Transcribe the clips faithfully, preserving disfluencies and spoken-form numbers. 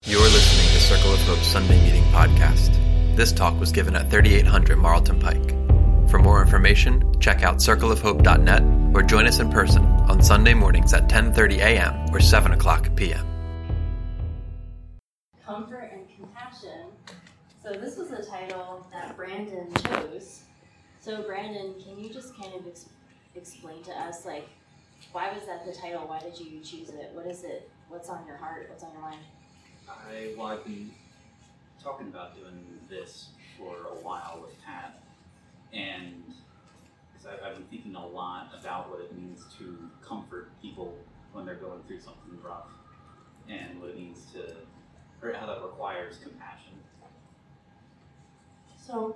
You're listening to Circle of Hope Sunday Meeting Podcast. This talk was given at thirty-eight hundred Marlton Pike. For more information, check out circle of hope dot net or join us in person on Sunday mornings at ten thirty a.m. or seven o'clock p.m. Comfort and compassion. So this was the title that Brandon chose. So Brandon, can you just kind of ex- explain to us, like, why was that the title? Why did you choose it? What is it? What's on your heart? What's on your mind? I, well, I've been talking about doing this for a while with Pat, and because I've, I've been thinking a lot about what it means to comfort people when they're going through something rough, and what it means to, or how that requires compassion. So,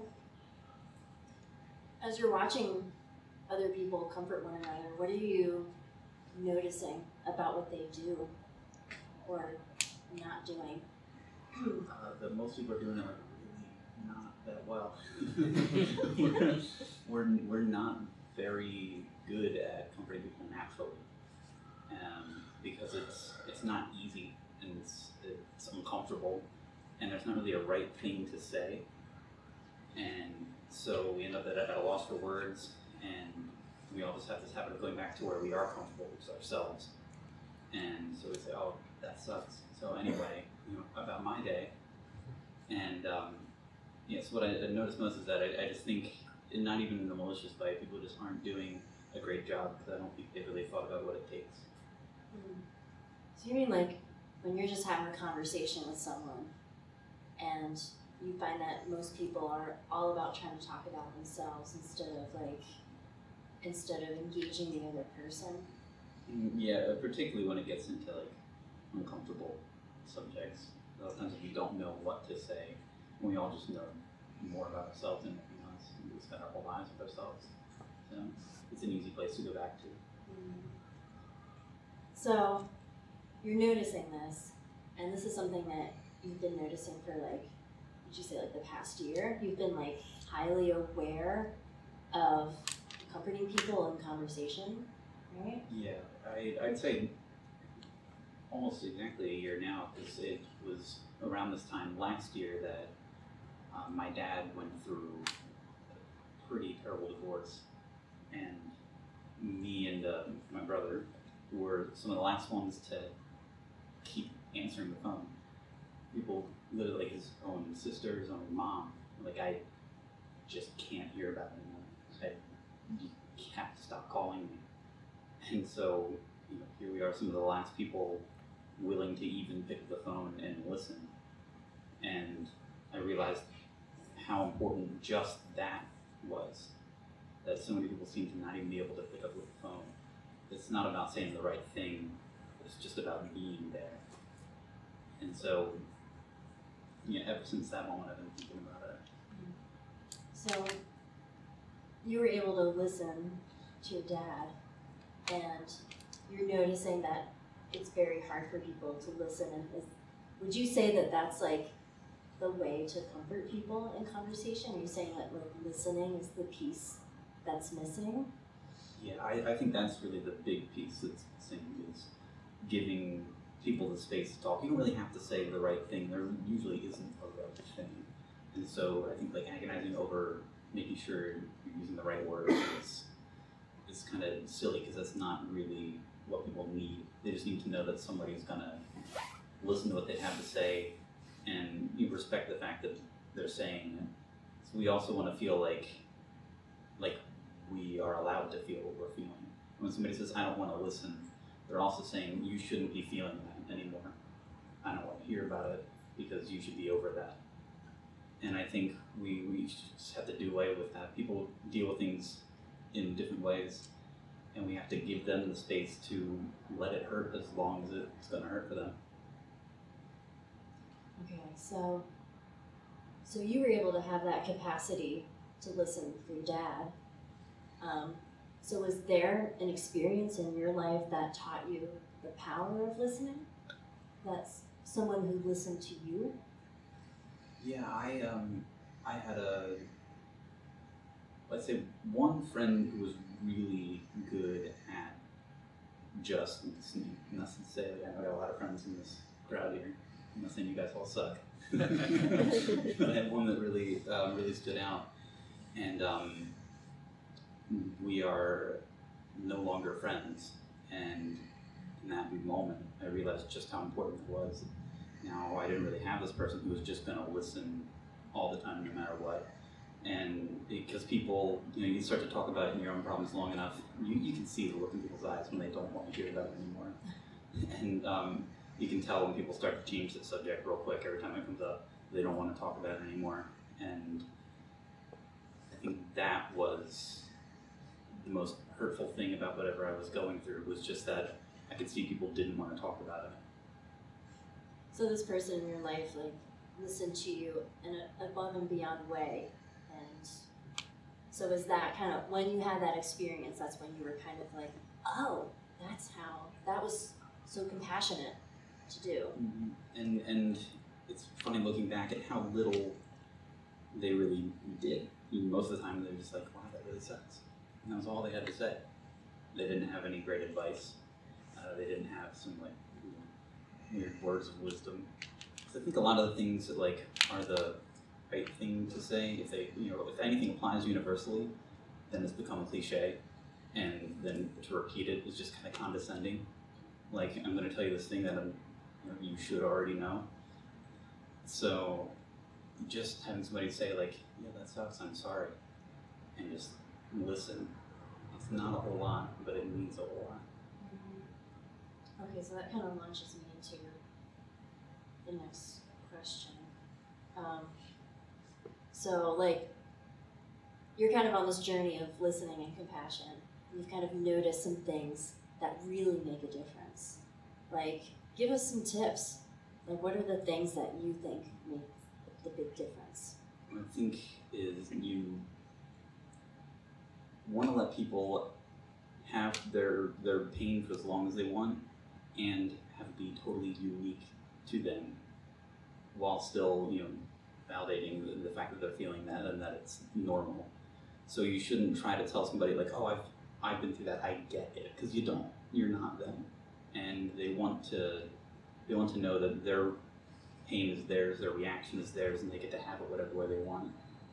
as you're watching other people comfort one another, what are you noticing about what they do or not doing? Uh, that most people are doing it like really not that well. we're, we're, we're not very good at comforting people naturally, um, because it's it's not easy and it's it's uncomfortable, and there's not really a right thing to say, and so we end up at, at a loss for words, and we all just have this habit of going back to where we are comfortable with ourselves, and so we say, oh, that sucks. So anyway, you know, about my day, and um, yes, what I, I noticed most is that I, I just think, not even in a malicious way, people just aren't doing a great job because I don't think they really thought about what it takes. Mm. So you mean like when you're just having a conversation with someone and you find that most people are all about trying to talk about themselves instead of like, instead of engaging the other person? Mm, yeah, particularly when it gets into like uncomfortable subjects. A lot of times we don't know what to say, and we all just know more about ourselves than anything else. We spend our whole lives with ourselves. So it's an easy place to go back to. Mm. So you're noticing this, and this is something that you've been noticing for like, did you say like the past year? You've been like highly aware of comforting people in conversation, right? Yeah, I, I'd say almost exactly a year now, because it was around this time last year that um, my dad went through a pretty terrible divorce, and me and uh, my brother were some of the last ones to keep answering the phone. People, literally like his own sister, his own mom, like, I just can't hear about it anymore. I, you have to stop calling me. And so, you know, here we are, some of the last people willing to even pick up the phone and listen. And I realized how important just that was. That so many people seem to not even be able to pick up the phone. It's not about saying the right thing, it's just about being there. And so, yeah, ever since that moment I've been thinking about it. So you were able to listen to your dad, and you're noticing that it's very hard for people to listen. And is, would you say that that's like the way to comfort people in conversation? Are you saying that like listening is the piece that's missing? Yeah, I, I think that's really the big piece that's missing, is giving people the space to talk. You don't really have to say the right thing. There usually isn't a right thing. And so I think like agonizing over making sure you're using the right words is, is kind of silly, because that's not really what people need. They just need to know that somebody's gonna listen to what they have to say, and you respect the fact that they're saying it. So we also want to feel like like we are allowed to feel what we're feeling. When somebody says, I don't want to listen, they're also saying, you shouldn't be feeling that anymore. I don't want to hear about it because you should be over that. And I think we, we just have to do away with that. People deal with things in different ways, and we have to give them the space to let it hurt as long as it's going to hurt for them. Okay, so so you were able to have that capacity to listen for your dad. Um, so was there an experience in your life that taught you the power of listening? That's someone who listened to you? Yeah, I um, I had a, let's say, one friend who was really good at just listening. And that's to say, like, I know I got a lot of friends in this crowd here. I'm not saying you guys all suck, but I had one that really, um, really stood out, and um, we are no longer friends. And in that moment, I realized just how important it was. Now, I didn't really have this person who was just going to listen all the time, no matter what. And because people, you know, you start to talk about your own problems long enough, you, you can see the look in people's eyes when they don't want to hear about it anymore. And um, you can tell when people start to change the subject real quick every time it comes up. They don't want to talk about it anymore. And I think that was the most hurtful thing about whatever I was going through, was just that I could see people didn't want to talk about it. So this person in your life, like, listened to you in an above and beyond way, and so is that kind of, when you had that experience, that's when you were kind of like, oh, that's how, that was so compassionate to do. Mm-hmm. And and it's funny looking back at how little they really did. I mean, most of the time they were just like, wow, that really sucks. And that was all they had to say. They didn't have any great advice. Uh, they didn't have some like you know, weird words of wisdom. So I think a lot of the things that like are the right thing to say, if they, you know, if anything applies universally, then it's become a cliche, and then to repeat it is just kind of condescending. Like, I'm going to tell you this thing that I'm, you know, you should already know. So just having somebody say like, yeah, that sucks, I'm sorry, and just listen. It's not a whole lot, but it means a whole lot. Mm-hmm. Okay, so that kind of launches me into the next question. Um, so, like, you're kind of on this journey of listening and compassion, and you've kind of noticed some things that really make a difference. Like, give us some tips. Like, what are the things that you think make the big difference? What I think is you want to let people have their their pain for as long as they want, and have it be totally unique to them, while still, you know, validating the, the fact that they're feeling that and that it's normal. So you shouldn't try to tell somebody like, oh, I've I've been through that, I get it, because you don't. You're not them, and they want to they want to know that their pain is theirs, their reaction is theirs, and they get to have it whatever way they want.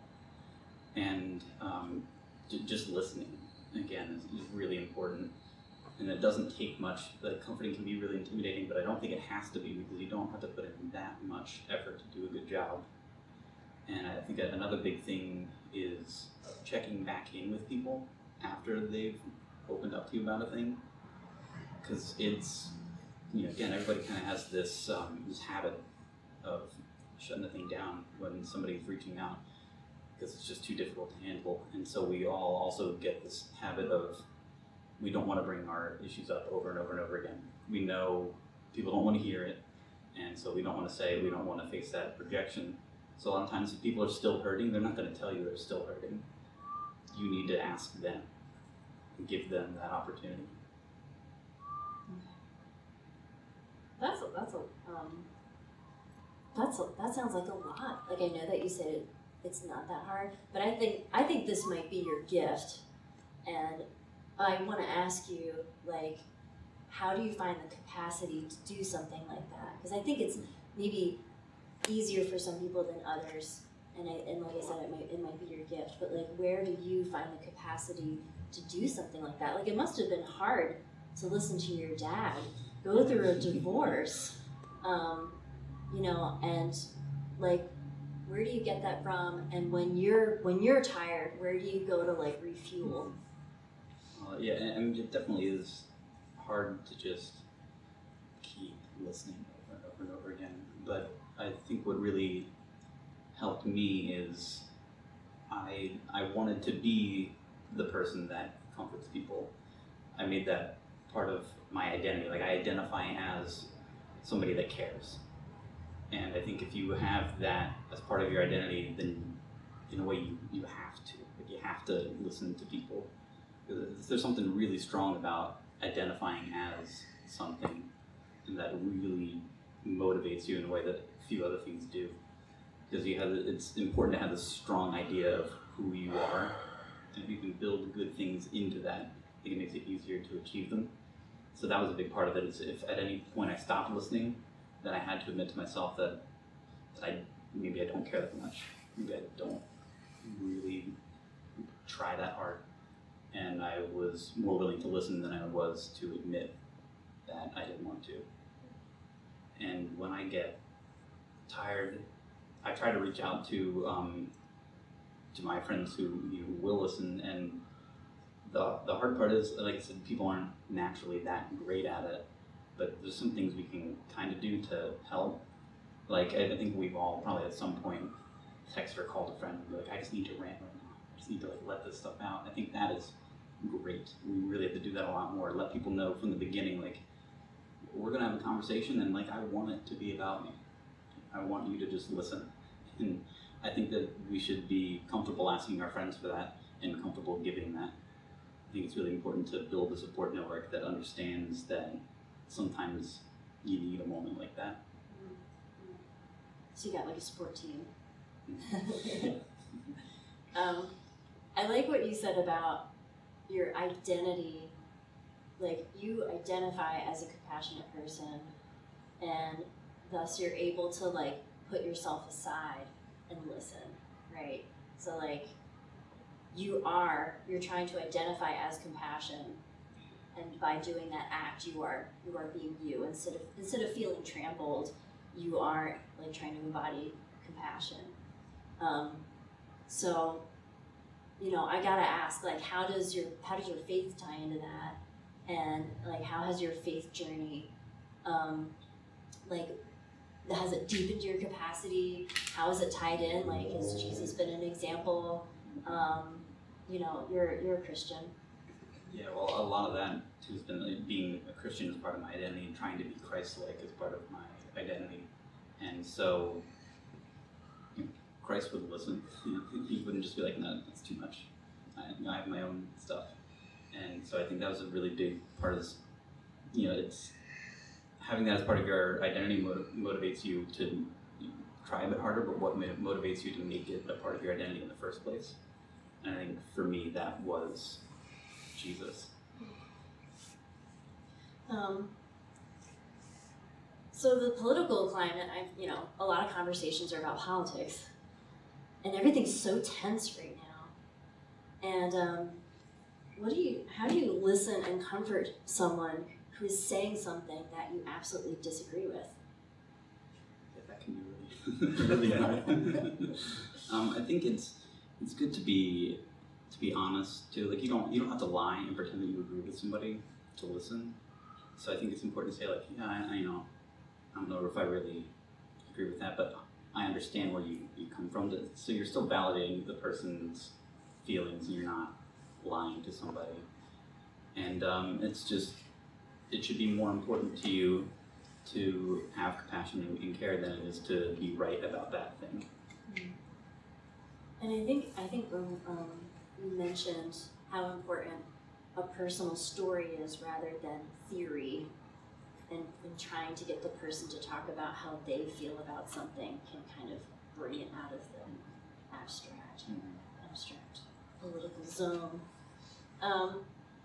And um, j- just listening again is, is really important. And it doesn't take much. Like, comforting can be really intimidating, but I don't think it has to be, because you don't have to put in that much effort to do a good job. And I think another big thing is checking back in with people after they've opened up to you about a thing. Because it's, you know, again, everybody kind of has this um, this habit of shutting the thing down when somebody's reaching out, because it's just too difficult to handle. And so we all also get this habit of, we don't want to bring our issues up over and over and over again. We know people don't want to hear it, and so we don't want to say, we don't want to face that rejection. So a lot of times if people are still hurting, they're not going to tell you they're still hurting. You need to ask them and give them that opportunity. That's a, that's a, um, that's a, that sounds like a lot. Like, I know that you said it, it's not that hard, but I think I think this might be your gift, and I want to ask you, like, how do you find the capacity to do something like that? Because I think it's maybe easier for some people than others, and I, and like I said, it might it might be your gift. But like, where do you find the capacity to do something like that? Like, it must have been hard to listen to your dad go through a divorce, um, you know, and like, where do you get that from? And when you're when you're tired, where do you go to like refuel? Uh, yeah, I mean, it definitely is hard to just keep listening over and over and over again. But I think what really helped me is I I wanted to be the person that comforts people. I made that part of my identity. Like, I identify as somebody that cares. And I think if you have that as part of your identity, then in a way you, you have to. Like, you have to listen to people. There's something really strong about identifying as something, and that really motivates you in a way that few other things do. Because you have, it's important to have this strong idea of who you are, and if you can build good things into that, I think it makes it easier to achieve them. So that was a big part of it, is if at any point I stopped listening, that I had to admit to myself that, that I maybe I don't care that much. Maybe I don't really try that hard. And I was more willing to listen than I was to admit that I didn't want to. And when I get tired, I try to reach out to um, to my friends who, who will listen. And the the hard part is, like I said, people aren't naturally that great at it. But there's some things we can kind of do to help. Like I, I think we've all probably at some point texted or called a friend and be like, I just need to rant right now. I just need to like let this stuff out. I think that is great. We really have to do that a lot more. Let people know from the beginning, like, we're gonna have a conversation and like I want it to be about me. I want you to just listen. And I think that we should be comfortable asking our friends for that and comfortable giving that. I think it's really important to build a support network that understands that sometimes you need a moment like that. So you got like a support team. um, I like what you said about your identity. Like, you identify as a compassionate person, and thus you're able to like put yourself aside and listen, right? So like, you are, you're trying to identify as compassion, and by doing that act, you are you are being you. Instead of instead of feeling trampled, you are like trying to embody compassion. Um, so, you know, I gotta ask, like, how does your how does your faith tie into that? And like, how has your faith journey, um, like, has it deepened your capacity? How is it tied in? Like, has Jesus been an example? Um, you know, you're you're a Christian. Yeah, well, a lot of that too has been like, being a Christian is part of my identity, and trying to be Christ-like is part of my identity. And so, you know, Christ would listen. He wouldn't just be like, no, that's too much. I, I have my own stuff. And so I think that was a really big part of this. You know, it's having that as part of your identity motiv- motivates you to you know, try a bit harder, but what motivates you to make it a part of your identity in the first place? And I think for me, that was Jesus. Um, so the political climate, I've, you know, a lot of conversations are about politics, and everything's so tense right now. And um, what do you, how do you listen and comfort someone who is saying something that you absolutely disagree with? Yeah, that can be really, really hard. um, I think it's it's good to be to be honest too. Like, you don't you don't have to lie and pretend that you agree with somebody to listen. So I think it's important to say, like, yeah, I, I you know, I don't know if I really agree with that, but I understand where you, you come from. To, so you're still validating the person's feelings, and you're not lying to somebody. And um, it's just, it should be more important to you to have compassion and care than it is to be right about that thing. And I think I think when um, you mentioned how important a personal story is rather than theory, and, and trying to get the person to talk about how they feel about something can kind of bring it out of the abstract, Mm-hmm. abstract political zone. Um,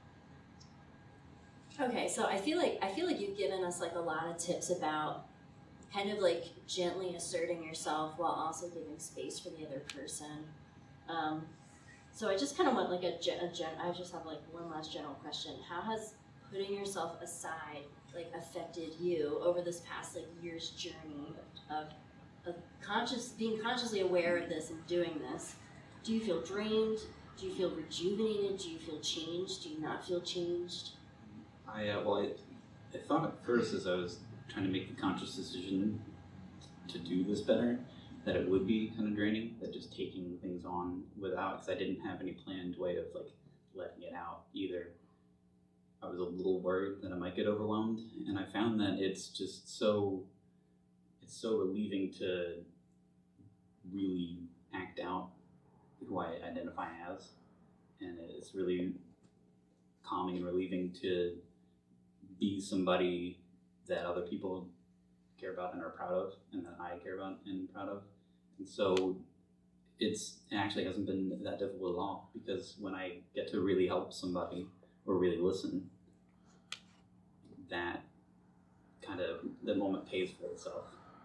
okay, so I feel like I feel like you've given us like a lot of tips about kind of like gently asserting yourself while also giving space for the other person. Um, so I just kind of want like a, gen- a gen- I just have like one last general question. How has putting yourself aside like affected you over this past like year's journey of, of conscious, being consciously aware of this and doing this? Do you feel drained? Do you feel rejuvenated? Do you feel changed? Do you not feel changed? I uh, well, I, I thought at first, as I was trying to make the conscious decision to do this better, that it would be kind of draining, that just taking things on without, because I didn't have any planned way of like letting it out either. I was a little worried that I might get overwhelmed, and I found that it's just so, it's so relieving to really act out who I identify as, and it's really calming and relieving to be somebody that other people care about and are proud of, and that I care about and proud of. And so it's, it actually hasn't been that difficult at all, because when I get to really help somebody or really listen, that kind of the moment pays for itself.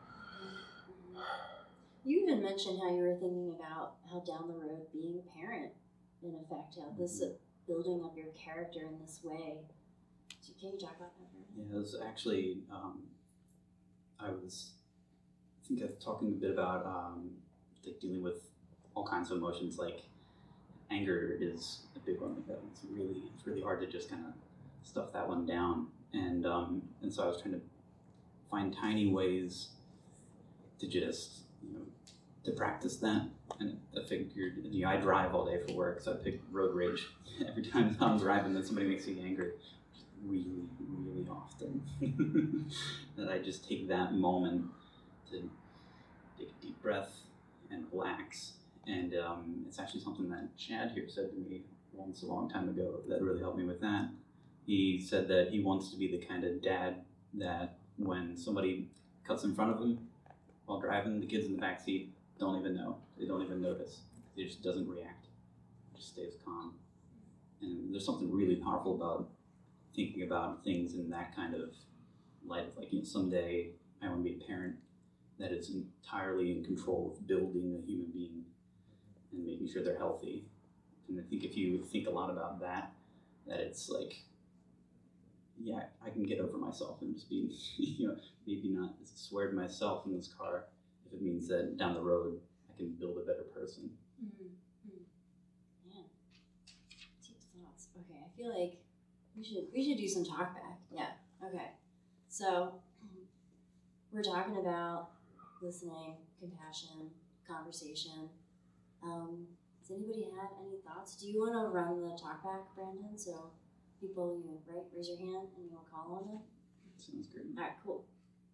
You even mentioned how you were thinking about how down the road being a parent, in effect, how this uh, building up your character in this way. So can you talk about that for a minute? Yeah, it was actually, um, I was, I think I was talking a bit about um, like dealing with all kinds of emotions. Like anger is a big one like that. It's really, it's really hard to just kind of stuff that one down. And um, and so I was trying to find tiny ways to just, you know, to practice that. And I figured, you know, I drive all day for work, so I pick road rage every time I'm driving that somebody makes me angry, really, really often. That I just take that moment to take a deep breath and relax. And um, it's actually something that Chad here said to me once a long time ago that really helped me with that. He said that he wants to be the kind of dad that when somebody cuts in front of him while driving, the kids in the backseat don't even know. They don't even notice. He just doesn't react. Just stays calm. And there's something really powerful about thinking about things in that kind of light. Like, you know, someday I want to be a parent that is entirely in control of building a human being and making sure they're healthy. And I think if you think a lot about that, that it's like, yeah, I can get over myself and just be, you know, maybe not swear to myself in this car if it means that down the road I can build a better person. Mm-hmm. Yeah. Deep thoughts. Okay, I feel like we should we should do some talk back. Yeah. Okay. So we're talking about listening, compassion, conversation. Um, does anybody have any thoughts? Do you want to run the talk back, Brandon? So people, you right, raise your hand and you'll call on them. Sounds great. All right, cool.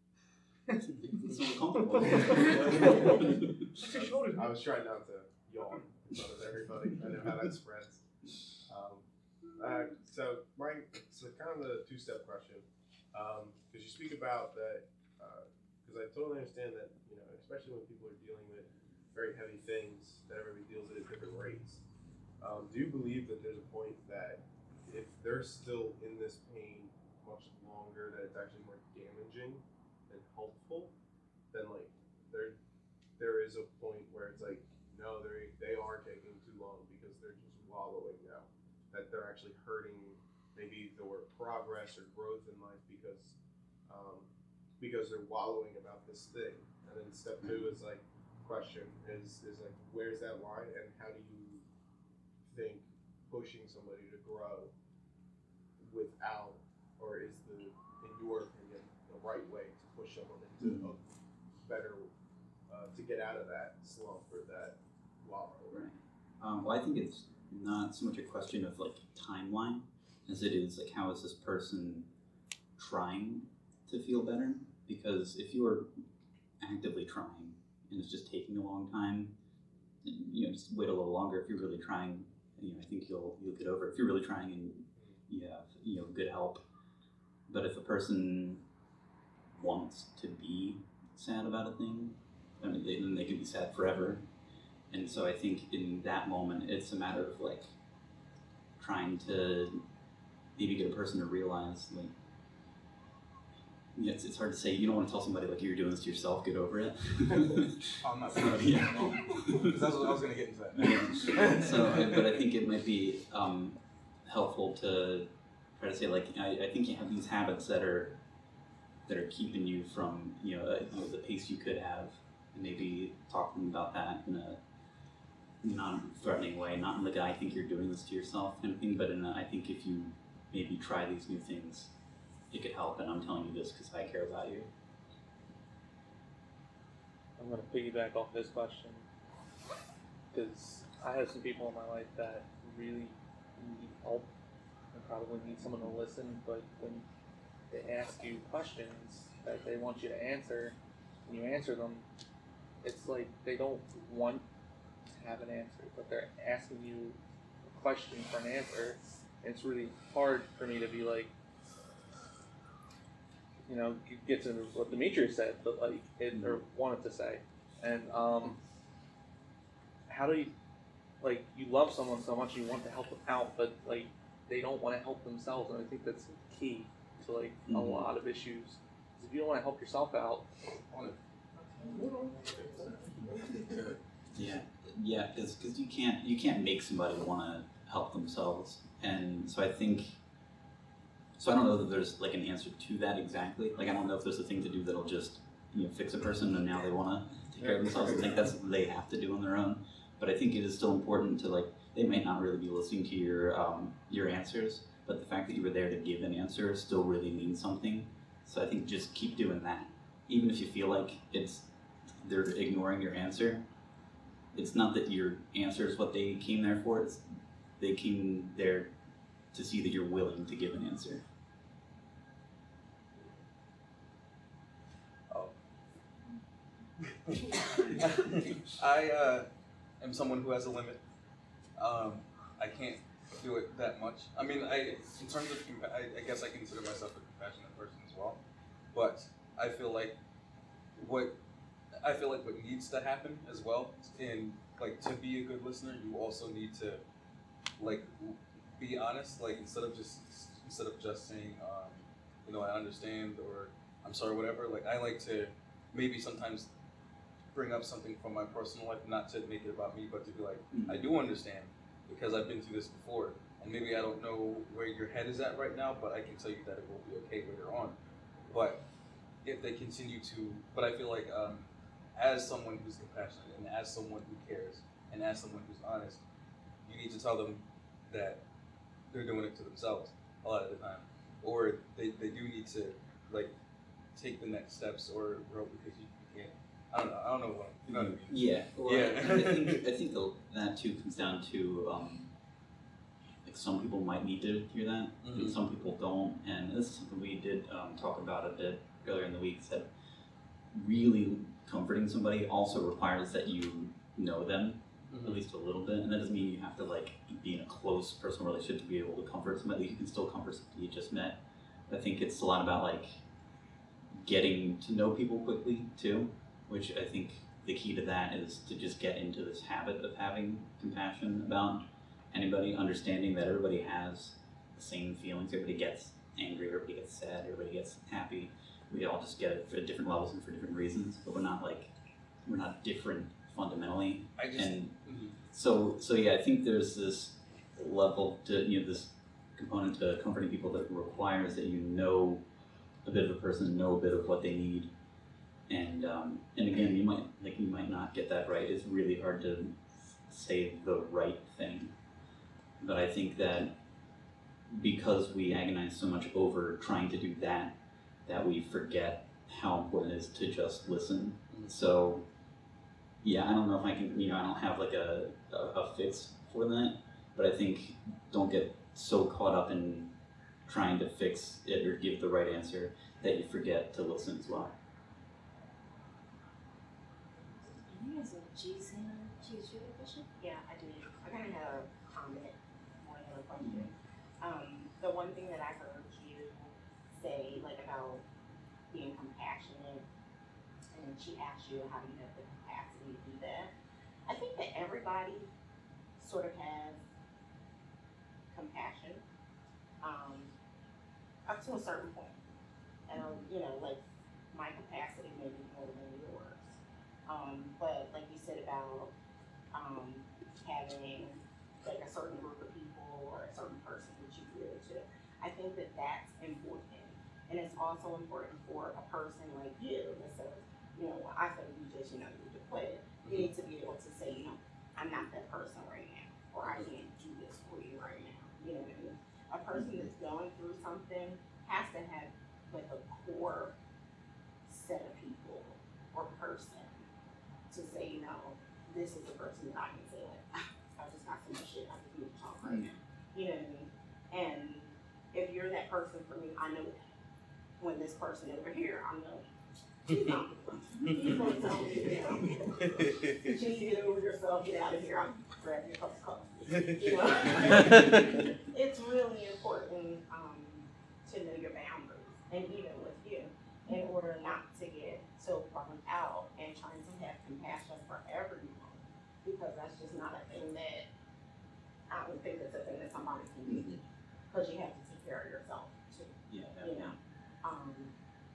It's so uncomfortable. I was trying not to yawn in front of everybody. I know how that spreads. Um, uh, so, Brian, it's a kind of a two-step question. Because um, you speak about that, because uh, I totally understand that, you know, especially when people are dealing with very heavy things, that everybody deals with at different rates. Um, do you believe that there's a point that if they're still in this pain much longer, that it's actually more damaging than helpful? Then, like, there there is a point where it's like, no, they they are taking too long because they're just wallowing now. That they're actually hurting maybe the word progress or growth in life because um, because they're wallowing about this thing. And then step two is like, question is is like, where's that line and how do you think pushing somebody to grow without, or is the, in your opinion, the right way to push someone into mm-hmm. a better, uh, to get out of that slump or that wallow? Right. Um, well, I think it's not so much a question of like timeline as it is like, how is this person trying to feel better? Because if you're actively trying and it's just taking a long time, you know, just wait a little longer. If you're really trying, you know, I think you'll you'll get over it. If you're really trying and you have, you know, good help. But if a person wants to be sad about a thing, I mean, they, then they can be sad forever. And so I think in that moment, it's a matter of like trying to maybe get a person to realize, like, yeah, it's, it's hard to say. You don't want to tell somebody like, you're doing this to yourself, get over it. I'm not saying that. Yeah. Because that's what I was going to get into that. Yeah. So, but I think it might be um, helpful to try to say, like, I, I think you have these habits that are that are keeping you from, you know, uh, you know, the pace you could have, and maybe talking about that in a non-threatening way, not in like, I think you're doing this to yourself kind of thing, but in a, I think if you maybe try these new things, it could help, and I'm telling you this because I care about you. I'm going to piggyback off this question because I have some people in my life that really need help and probably need someone to listen, but when they ask you questions that they want you to answer, and you answer them, it's like they don't want to have an answer, but they're asking you a question for an answer, and it's really hard for me to be like, you know, you get to what Demetrius said, but like, it, or wanted to say, and um, how do you, like, you love someone so much, you want to help them out, but like, they don't want to help themselves, and I think that's key to like mm-hmm. a lot of issues Because if you don't want to help yourself out, Yeah, yeah, because you can't you can't make somebody want to help themselves, and so I think so I don't know that there's like an answer to that exactly. Like I don't know if there's a thing to do that'll just you know fix a person and now they want to take care of themselves. I think that's what they have to do on their own. But I think it is still important to like they might not really be listening to your um, your answers, but the fact that you were there to give an answer still really means something. So I think just keep doing that, even if you feel like it's they're ignoring your answer. It's not that your answer is what they came there for. It's they came there to see that you're willing to give an answer. Oh. I uh, am someone who has a limit. Um, I can't do it that much. I mean, I in terms of compa- I, I guess I consider myself a compassionate person as well. But I feel like what I feel like what needs to happen as well, and like to be a good listener, you also need to like be honest. Like instead of just instead of just saying, um, you know, I understand or I'm sorry, whatever. Like I like to maybe sometimes bring up something from my personal life, not to make it about me, but to be like, Mm-hmm. I do understand because I've been through this before, and maybe I don't know where your head is at right now, but I can tell you that it will be okay later on. But if they continue to, but I feel like um, as someone who's compassionate and as someone who cares and as someone who's honest, you need to tell them that they're doing it to themselves a lot of the time, or they, they do need to like take the next steps or grow because you, you can't. I don't know. I don't know what you know what I mean. Yeah, well, Yeah. I, I think I think the, that too comes down to um, like some people might need to hear that, Mhm. and some people don't. And this is something we did um, talk about a bit earlier in the week. That really comforting somebody also requires that you know them Mhm. at least a little bit, and that doesn't mean you have to like be in a close personal relationship to be able to comfort somebody. You can still comfort somebody you just met. I think it's a lot about like getting to know people quickly too, which I think the key to that is to just get into this habit of having compassion about anybody, understanding that everybody has the same feelings. Everybody gets angry, everybody gets sad, everybody gets happy. We all just get it for different levels and for different reasons, but we're not like we're not different fundamentally. I just And mhm. so so yeah, I think there's this level to you know this component to comforting people that requires that you know a bit of a person, know a bit of what they need. And um, and again, you might like you might not get that right. It's really hard to say the right thing. But I think that because we agonize so much over trying to do that, that we forget how important it is to just listen. So yeah, I don't know if I can, you know, I don't have like a, a, a fix for that, but I think don't get so caught up in trying to fix it or give the right answer that you forget to listen as well. You guys have G's hand. G's, you have a question? Yeah, I did. I kind of had a comment more than a question. Um, the one thing that I heard you say, like about being compassionate, and she asked you how do you have the capacity to do that. I think that everybody sort of has compassion, um, up to a certain point. Um, you know, like my capacity may be more than yours. Um, but like you said about um, having like a certain group of people or a certain person that you really to, I think that that's important. And it's also important for a person like you that says, you know, I feel you just, you know, you need to quit. You need to be able to say, you know, I'm not that person right now, or I can't do this for you right now. You know what I mean? A person that's going through something has to have like a core set of people or person to say, you know, this is the person that I can say, like, ah, I just got so much shit, I just need to talk right now. You know what I mean? And if you're that person for me, I know that. When this person over here, I know he's not the person. He's going to tell me, you know, you need to get over yourself, get out of here, I'm grabbing your cup of coffee. You know? It's really important um, to know your boundaries, and even with you, in order not to get so burned out and trying to have compassion for everyone, because that's just not a thing that, I don't think it's a thing that somebody can do, because you have to take care of yourself too, Yeah, you know? Um, so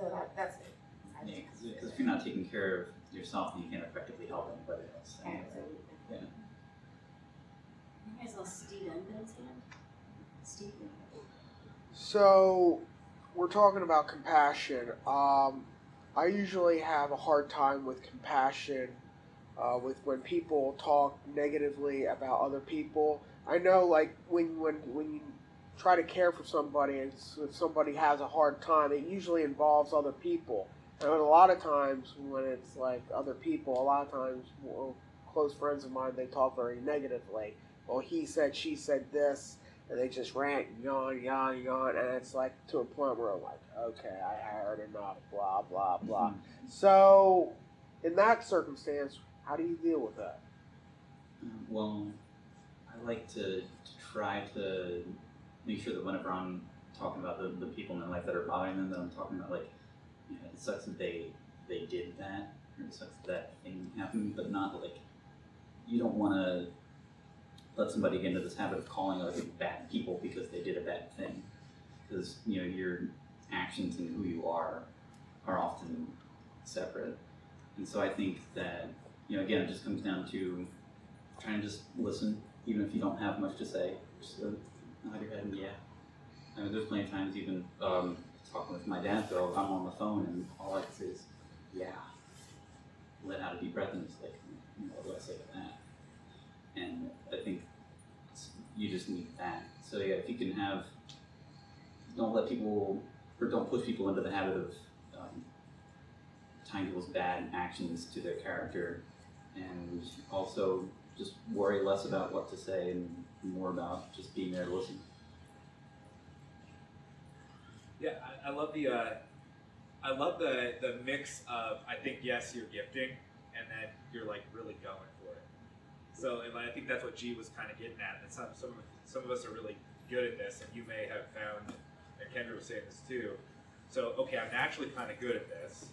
So that, that's it. I Yeah, think because if you're not taking care of yourself, you can't effectively help anybody else. And, Absolutely. yeah. You guys all Steve Enben's hand? Steve? So, we're talking about compassion. Um, I usually have a hard time with compassion uh, with when people talk negatively about other people. I know, like, when when when you try to care for somebody and if somebody has a hard time, it usually involves other people. And a lot of times when it's like other people, a lot of times, well, close friends of mine, they talk very negatively. Well, he said, she said this, and they just rant, yawn, yawn, yawn, and it's like to a point where I'm like, okay, I heard enough, blah, blah, blah. Mhm. So, in that circumstance, how do you deal with that? Um, well, I like to, to try to make sure that whenever I'm talking about the, the people in their life that are bothering them, that I'm talking about, like, you know, it sucks that they they did that, or it sucks that that thing happened, but not like, you don't want to let somebody get into this habit of calling other people bad people because they did a bad thing. Because, you know, your actions and who you are are often separate. And so I think that, you know, again, it just comes down to trying to just listen, even if you don't have much to say. Just uh, nod your head and yeah. I mean, there's plenty of times even um, talking with my dad, though, I'm on the phone and all I can say is, yeah. Let out a deep breath and just like, you know, what do I say to that? And I think you just need that. So yeah, if you can have, don't let people, or don't push people into the habit of um, tying people's bad actions to their character, and also just worry less about what to say and more about just being there to listen. Yeah, I, I love the, uh, I love the the mix of, I think, yes, you're gifting, and then you're like really going for it. So, and I think that's what G was kind of getting at. And some some of, some of us are really good at this, and you may have found, and Kendra was saying this too. So, okay, I'm naturally kind of good at this,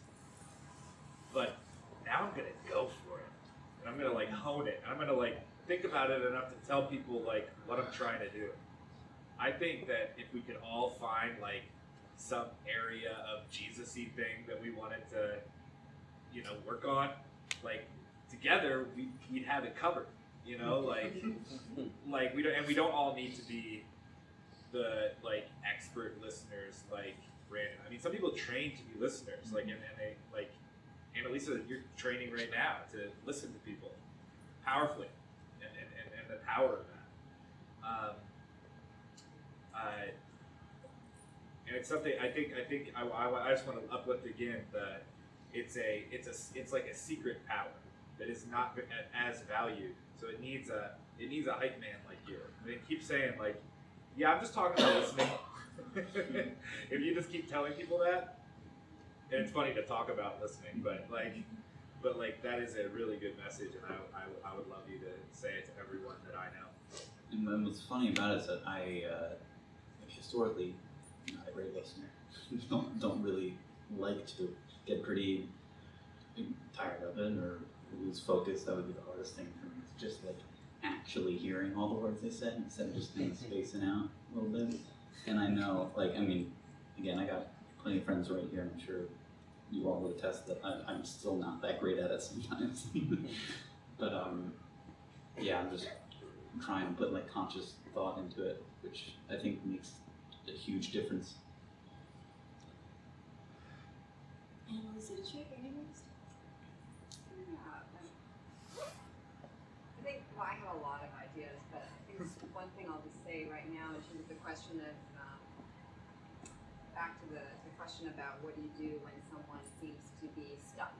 but now I'm gonna go for it, and I'm gonna like hone it, and I'm gonna like think about it enough to tell people like what I'm trying to do. I think that if we could all find like some area of Jesus-y thing that we wanted to, you know, work on, like together we, we'd have it covered, you know, like, like we don't, and we don't all need to be the like expert listeners like Brandon. I mean, some people train to be listeners, like, and, and they like, Annalisa, you're training right now to listen to people powerfully, and, and, and, and the power of that. Um, uh, And it's something I think. I think I, I, I just want to uplift again that it's a it's a it's like a secret power that is not as valued. So it needs a it needs a hype man like you. They keep saying like, yeah, I'm just talking about listening. If you just keep telling people that, and it's funny to talk about listening, but like, but like that is a really good message, and I I, I would love you to say it to everyone that I know. And then what's funny about it is that I uh, historically. Not a great listener. don't don't really like to get pretty tired of it or lose focus. That would be the hardest thing for me. It's just like actually hearing all the words they said instead of just kind of spacing out a little bit. And I know, like, I mean, again, I got plenty of friends right here, and I'm sure you all would attest that I, I'm still not that great at it sometimes. But um, yeah, I'm just trying to put like conscious thought into it, which I think makes a huge difference. Annalisa, did you have your hand raised? Yeah, um, I think, well, I have a lot of ideas, but I think one thing I'll just say right now is the question of, um, back to the, the question about what do you do when someone seems to be stuck.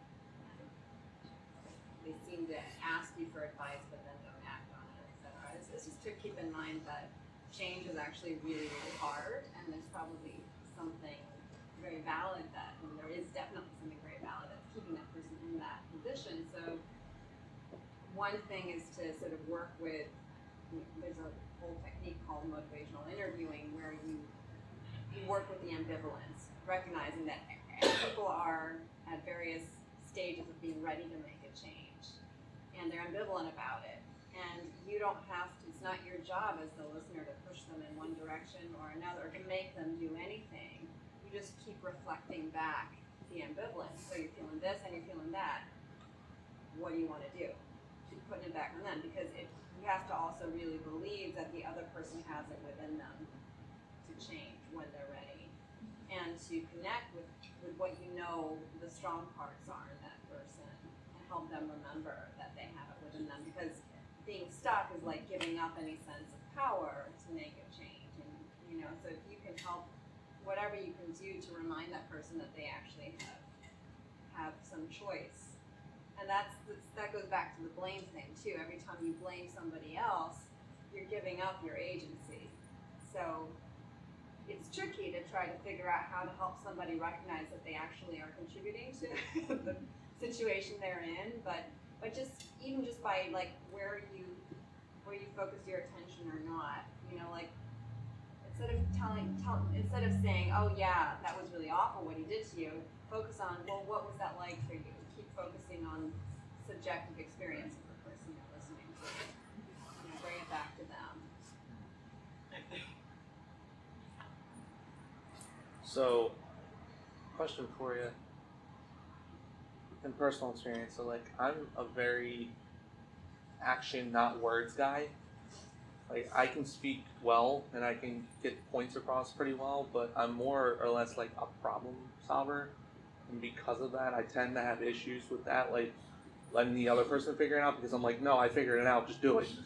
They seem to ask you for advice, but then don't act on it, et cetera. It's, it's just to keep in mind that change is actually really, really hard, and there's probably something very valid that, and there is definitely something very valid that's keeping that person in that position. So one thing is to sort of work with, there's a whole technique called motivational interviewing where you, you work with the ambivalence, recognizing that people are at various stages of being ready to make a change, and they're ambivalent about it. And you don't have to, it's not your job as the listener to push them in one direction or another, or to make them do anything. you just keep reflecting back the ambivalence. So you're feeling this and you're feeling that. What do you want to do? Keep putting it back on them, because it, you have to also really believe that the other person has it within them to change when they're ready, and to connect with, with what you know the strong parts are in that person, and help them remember that they have it within them. Because being stuck is like giving up any sense of power to make a change. And you know, so if you can help, whatever you can do to remind that person that they actually have have some choice. And that's, that goes back to the blame thing too. Every time you blame somebody else, you're giving up your agency. So it's tricky to try to figure out how to help somebody recognize that they actually are contributing to the situation they're in. But but just even just by like where you where you focus your attention or not, you know, like instead of telling tell, instead of saying, oh yeah, that was really awful what he did to you, focus on, well, what was that like for you? Keep focusing on subjective experience of the person you're listening to. You know, bring it back to them. So, question for you. In personal experience, so like I'm a very action, not words guy. Like I can speak well and I can get points across pretty well, but I'm more or less like a problem solver. And because of that, I tend to have issues with that, like letting the other person figure it out, because I'm like, no, I figured it out, just do it.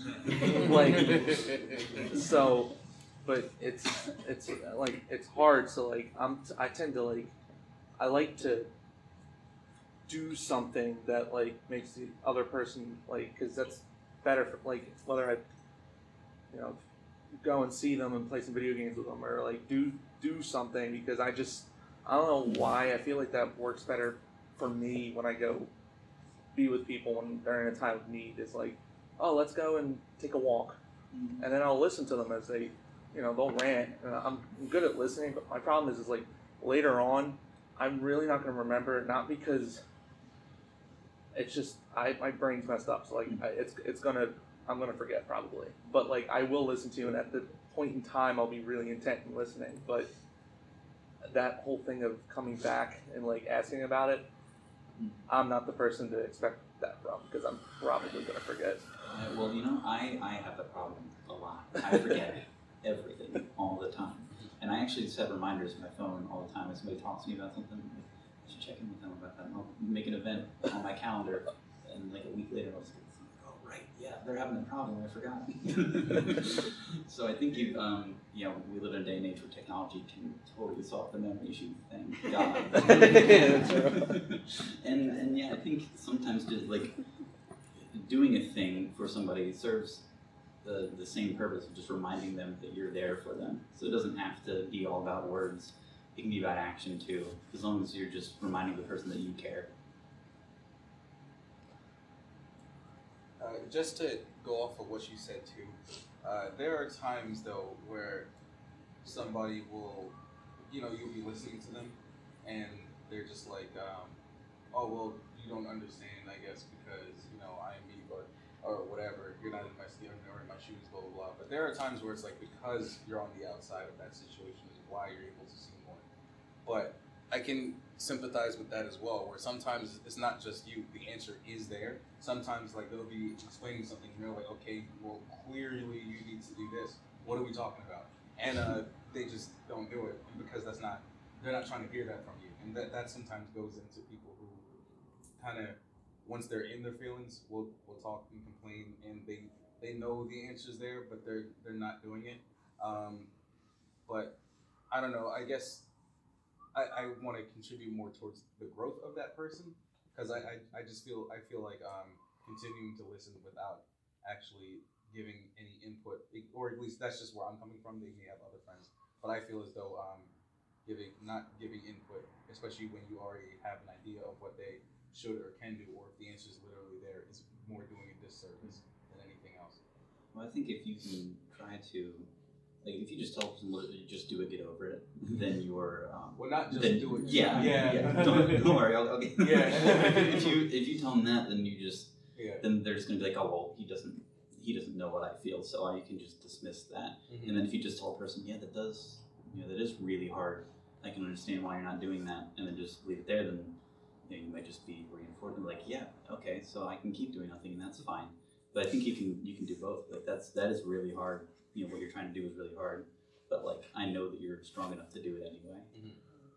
Like, so, but it's it's like it's hard. So like I'm I tend to like I like to do something that like makes the other person like, because that's better for like whether I you know go and see them and play some video games with them, or like do do something, because I just I don't know why I feel like that works better for me when I go be with people when they're in a time of need. It's like, oh, let's go and take a walk, mm-hmm. and then I'll listen to them as they, you know, they'll rant. And I'm good at listening, but my problem is, is like later on, I'm really not going to remember it. Not because it's just I my brain's messed up, so like I, it's it's gonna I'm gonna forget probably. But like I will listen to you, and at the point in time, I'll be really intent in listening. But that whole thing of coming back and like asking about it, I'm not the person to expect that from, because I'm probably gonna forget. Uh, well, you know, I, I have that problem a lot. I forget everything all the time. And I actually set reminders on my phone all the time when somebody talks to me about something. I should check in with them about that. And I'll make an event on my calendar, and like a week later I'll just get oh right, yeah, they're having a problem, I forgot. So I think you um you know, we live in a day and age where technology can totally solve the memory issue thing. God. and and yeah, I think sometimes just like doing a thing for somebody serves the the same purpose of just reminding them that you're there for them. So it doesn't have to be all about words. It can be about action too, as long as you're just reminding the person that you care. Uh, just to go off of what you said too, uh, there are times though where somebody will, you know, you'll be listening to them and they're just like, um, oh, well, you don't understand, I guess, because, you know, I am me, but, or whatever, you're not in my, you're in my shoes, blah, blah, blah. But there are times where it's like, because you're on the outside of that situation is why you're able to see more. But I can sympathize with that as well, where sometimes it's not just you, the answer is there. Sometimes like they'll be explaining something and you're like, okay, well clearly you need to do this. What are we talking about? And uh, they just don't do it because that's not, they're not trying to hear that from you. And that, that sometimes goes into people who kind of, once they're in their feelings, will will talk and complain, and they, they know the answer's there, but they're they're not doing it. Um, but I don't know, I guess I, I want to contribute more towards the growth of that person, because I, I, I just feel I feel like um, continuing to listen without actually giving any input, or at least that's just where I'm coming from. They may have other friends, but I feel as though um, giving not giving input, especially when you already have an idea of what they should or can do, or if the answer is literally there, is more doing a disservice than anything else. Well, I think if you can try to, like, if you just tell them literally just do it, get over it, then you're um, well, not just then, do it. Yeah, yeah. yeah. Don't, don't worry, I'll, I'll get. Yeah. if you if you tell them that, then you just yeah. then they're just gonna be like, oh well, he doesn't he doesn't know what I feel, so you can just dismiss that. Mm-hmm. And then if you just tell a person, yeah, that does, you know, that is really hard. I can understand why you're not doing that, and then just leave it there, then you know, you might just be reinforced and like, yeah, okay, so I can keep doing nothing, and that's fine. But I think you can you can do both. Like that's that is really hard. You know, what you're trying to do is really hard. But like I know that you're strong enough to do it anyway. Mm-hmm.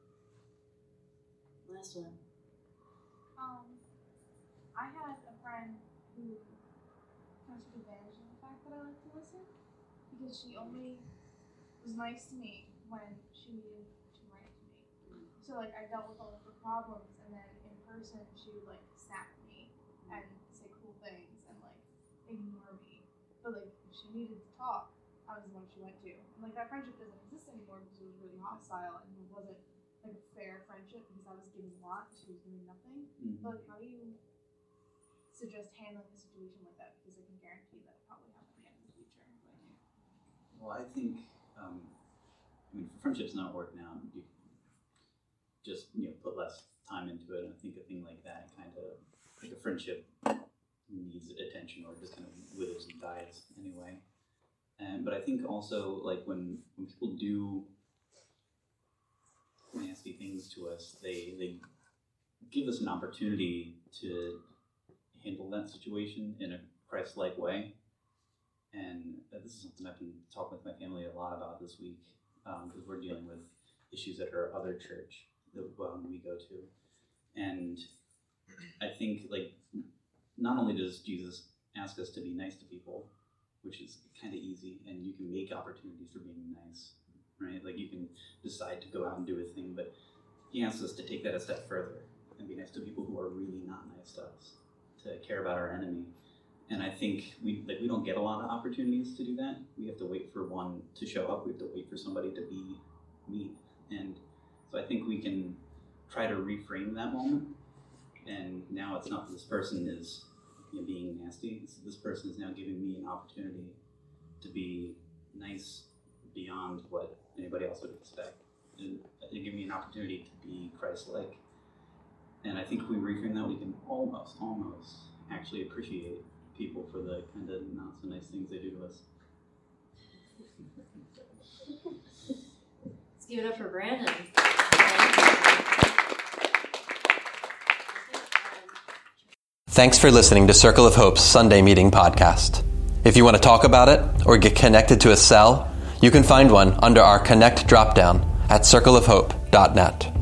Last one. Um, I had a friend who kind of took advantage of the fact that I like to listen because she only was nice to me when she needed to write to me. So like I dealt with all of her problems, and then in person she would like snap at me and say cool things and like ignore me. But like if she needed to talk, I was the one she went to. And like that friendship doesn't exist anymore because it was really hostile and it wasn't like a fair friendship because I was giving a lot and she was doing nothing. Mm-hmm. But like how do you suggest handling a situation like that? Because I can guarantee that it probably happen again in the future. Well, I think, um, I mean, for friendships not working out, you just, you know, put less time into it. And I think a thing like that kind of, like a friendship needs attention or just kind of withers and dies anyway. And, but I think also, like, when, when people do nasty things to us, they, they give us an opportunity to handle that situation in a Christ-like way. And this is something I've been talking with my family a lot about this week, because um, we're dealing with issues at our other church that um, we go to. And I think, like, not only does Jesus ask us to be nice to people, which is kind of easy, and you can make opportunities for being nice, right? Like, you can decide to go out and do a thing, but he asks us to take that a step further and be nice to people who are really not nice to us, to care about our enemy. And I think we like we don't get a lot of opportunities to do that. We have to wait for one to show up. We have to wait for somebody to be mean. And so I think we can try to reframe that moment. And now it's not that this person is, you know, being nasty. It's this person is now giving me an opportunity to be nice beyond what anybody else would expect. And they give me an opportunity to be Christ-like. And I think if we reframe that, we can almost, almost actually appreciate people for the kind of not so nice things they do to us. Let's give it up for Brandon. Thanks for listening to Circle of Hope's Sunday Meeting Podcast. If you want to talk about it or get connected to a cell, you can find one under our Connect dropdown at circle of hope dot net.